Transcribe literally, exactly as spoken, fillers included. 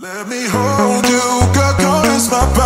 Let me hold you, girl, caress my body.